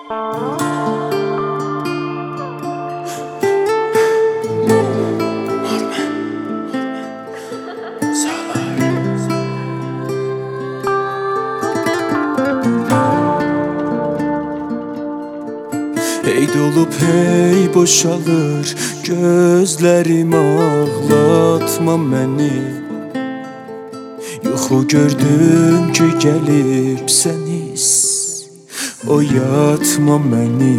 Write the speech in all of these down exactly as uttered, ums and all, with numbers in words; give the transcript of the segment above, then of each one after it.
Hey dolup hey boşalır gözlerim, ağlatma məni. Yuxu gördüm ki gəlib səniz, oyatma məni.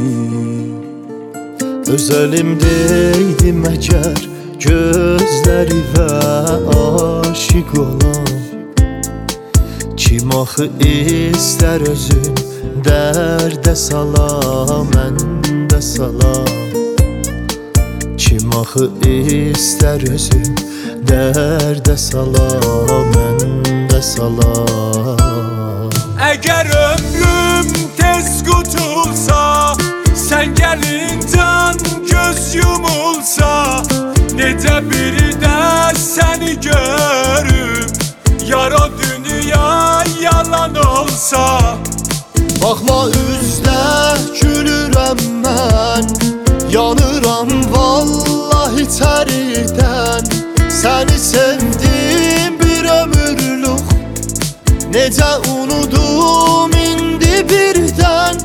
Öz əlimdeydi məkər gözləri və aşiq olan. Kim axı istər özün dərdə sala, mən də salam. Kim axı istər özün dərdə sala, mən də salam. Əgər ömrüm tez qutulsa, sən gəlincən göz yumulsa, necə biri də səni görüm, yar o dünya yalan olsa. Baxma üzdə gülürəm mən, yanıram vallahi tərdən. Səni sevdim bir ömürlük, necə unudum indi birdən.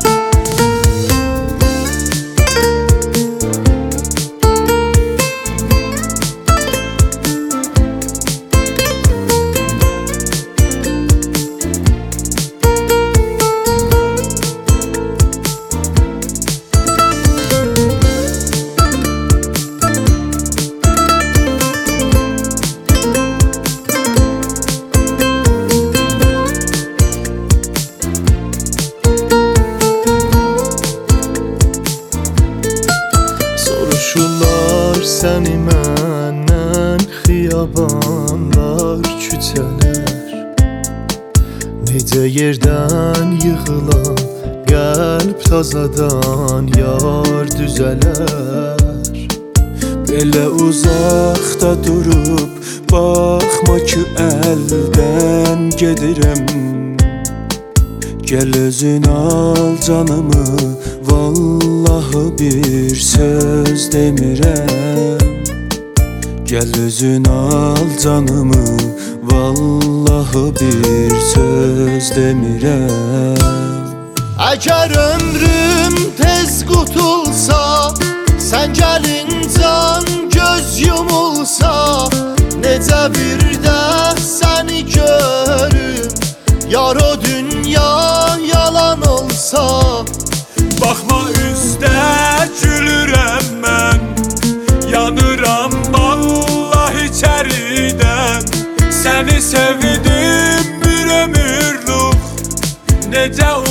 Soruşurlar səni məndən, xiyabanlar, küçələr. Necə yerdən yığılan qəlb tazadan yar düzələr. Belə uzaqda durub baxma ki əldən gedirəm. Gəl özün al canımı, vallahi bir söz demirəm. Gəl özün al canımı, vallahi bir söz demirəm. Əgər ömrüm tez qutulsa, sən gəlincən göz yumulsa, necə bir də səni görüm, yar o dünya yalan olsa. Baxma üzdə gülürəm mən, yanıram vallahi içəridən. Səni sevdim bir ömürlük, necə